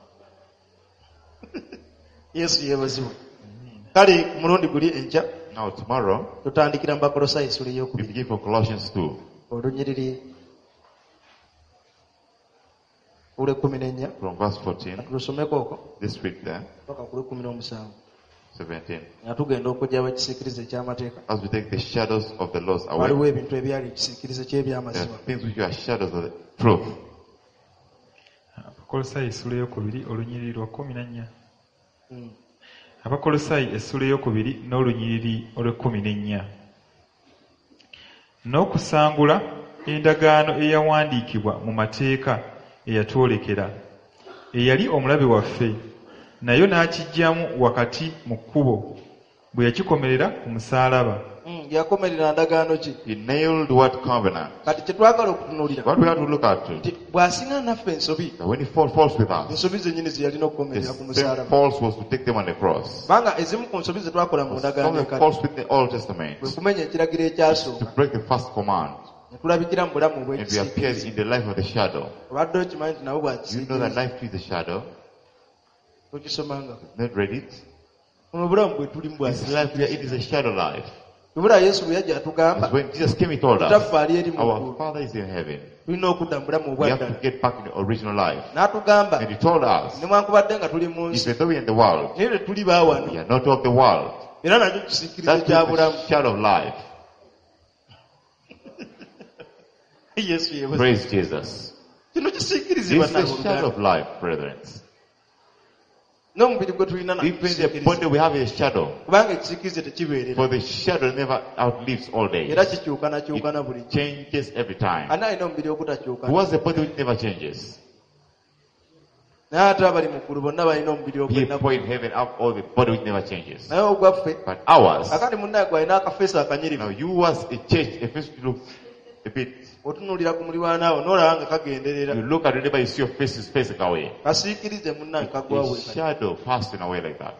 Yesu yeebazibwe. Kale mulundi guli enkya. Now tomorrow, tutandikira mu Bakolosayi essula ey'okubiri. we begin from Colossians 2. Olunyiriri olw'ekkuminennya. From verse 14. Tusomeko okwo. This week there. Paka ku lw'ekkumi n'omusanvu. 17. Nga tugenda okujja abakisiikirize eky'amateeka. As we take the shadows of the laws away. Waliwo ebintu ebyali ekisiikirize ky'ebyamazima. Things which are shadows of the truth. Abakolosayi essula ey'okubiri olunyiriri lwa 14. Abakolosayi essula ey'okubiri n'olunyiriri olw'ekkuminennya. N'okusangula endagaano eyawandiikibwa mu mateeka eyatwolekera, eyali omulabe waffe, nayo n'akiggyamu wakati mu kkubo bwe yakikomerera ku musaalaba. Yakomerera ndagaano ki? He nailed what covenant? Kati kyetwagala okutunuulira. What we have to look at too. Bw'asinga naffe ensobi. When he falls with us. Ensobi zennyini ze yalina okukomerera ku musaalaba. The false was to take them on the cross. Banga ezimu ku nsobi ze twakola mu ndagaano ekati. False with the Old Testament. Bwe kumenya ekiragiro ekyasooka. To break the first command. Netulabikira mu bulamu and we appear in the life of the shadow. Obadde okimanyi nti nabo bw'akisiikiriza. You know that life is the shadow. Tokisomanga. Not read it. Mu bulamu bwe tulimu bw'akisiikiriza. This life here, it is a shadow life. Kubula Yesu bwe yajja atugamba. When Jesus came, he told us, our Father is in heaven. Tulina okudda mu bulamu we have to get back in the original life. N'atugamba. And he told us, newankubadde nga tuli mu nsi. even though we are in the world, naye tuli baawano. we are not of the world. Era nakyo kisiikirize kya bulamu. That's the shadow of life. Yes, praise Jesus. This is the shadow of life, brethren. Even the body we have a shadow. For the shadow never outlives all days. It changes every time. Who has a body which never changes? People in heaven have all the body which never changes. But ours, now you was a church, a face to look a bit. You look at it, you see your face is facing away. The shadow passing away like that.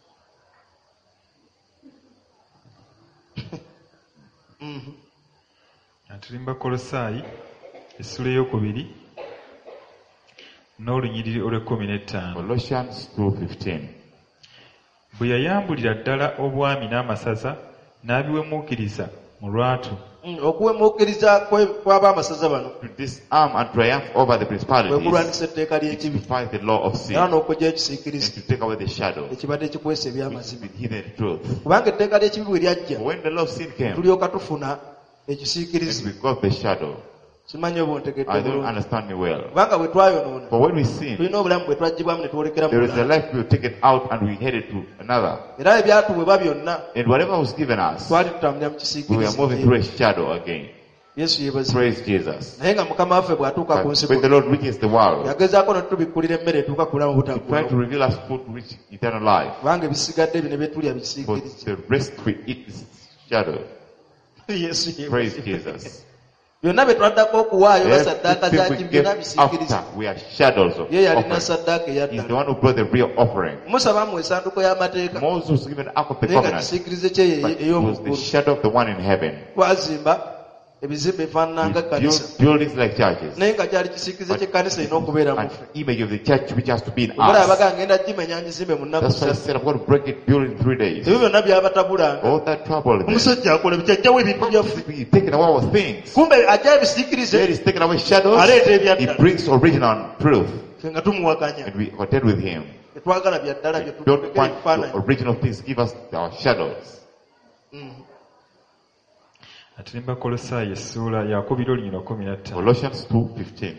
Atulimba Kolosaayi essula ey'okubiri n'olunyiriri olw'ekumi-n'ettaano. Colossians 2:15. Bwe yayambulira ddala obwami n'amasaza n'abiwemuukiriza mu lwatu. Okuwemuukiriza kw'ab'amasaza bano. To disarm and triumph over the principalities. To fight the law of sin. Era n'okujja ekisiikirize. And to take away the shadow. Ekibadde kikwesa eby'amazima. Hidden truth. Kubanga etteeka ly'ekibi bwe lyajja. When the law of sin came. Tulyoka tufuna ekisiikirize. And we got the shadow. Simanyi oba ontegedde bulungi. I don't understand me well. Kubanga bwe twayonoona. For when we sin. Tulina obulamu bwe twaggyibwamu ne twolekera mu there is a life we were taken out and we headed to another. Era ebyatuweebwa byonna. And whatever was given us. Twali tutambulira mu kisiikirize. We were moving through a shadow again. Yesu yeebazibwe. Praise Jesus. Naye nga Mukama waffe bw'atuuka ku nsi. When the Lord reaches the world. Yagezaako n'otubikkulira emmere etuuka kulamu butaggwaawo. He tried to reveal us food to reach eternal life. Kubanga ebisigadde bino bye tulya bisiikirize. For the rest we eat is shadow. Yesu yeebazibwe. Praise Jesus. Byonna bye twaddako okuwaayo basaddaaka za kibi byonna bisiikirize. We are shadows of ye yalina saddaaka eyaddala. He's the one who brought the real offering. Musa baamuwa essanduuko y'amateeka. Moses was given the ark of the covenant. Naye nga kisiikirize kye ey'omu ggulu. It was the shadow of the one in heaven. Twazimba ebizimbe ebifaanana ekkanisa. Buildings like churches. Naye nga kyali kisiikirize ky'ekkanisa erina okubeera mu ffe. Image of the church which has to be in us. Obulaba baga ngenda gimenya ngizimbe mu nnaku ssatu. That's why I said I'm going to break it, build in 3 days. Ebyo byonna byabatabulanga. All that trouble there. Omusajja akola bikyajjawo ebintu byaffe. He's taking away our things. Kumbe ajja ebisiikirize. He's taking away shadows. Aleeta ebyaddala. He brings original truth. Ffe nga tumuwakanya. And we contend with him. Tetwagala byaddala bye don't want the original things. Give us our shadows. Atulimba Kolosaayi essula yakubira olunyiriri lwa 15. Colossians 2:15.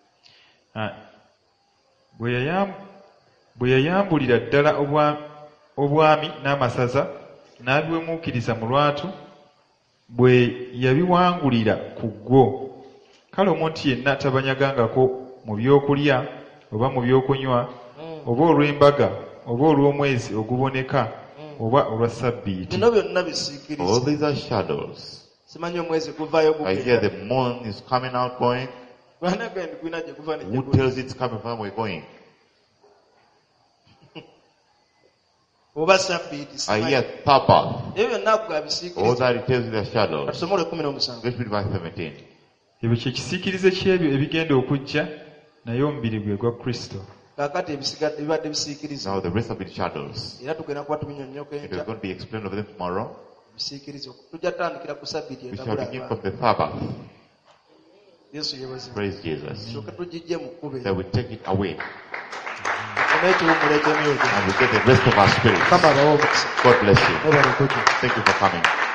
Bwe yayambulira ddala obwami n'amasaza n'abiwemuukiriza mu lwatu bwe yabiwangulira ku ggwo. Kale omuntu yenna tabanyagangako mu byokulya oba mu byokunywa oba olw'embaga oba olw'omwezi oguboneka oba olwa sabbiiti. All these are shadows. I hear the moon is coming out going. Who tells it's coming from where we're going? I hear Sabbath. All that it tells you the shadows. Let's read verse 17. Ebyo kye kisiikirize ky'ebyo ebigenda okujja naye omubiri gwe gwa Kristo. Now the rest of it shadows. It is going to be explained over them tomorrow. We shall begin from the Sabbath. Praise Jesus. That we take it away. And we get the rest of our spirit. God bless you. Thank you for coming.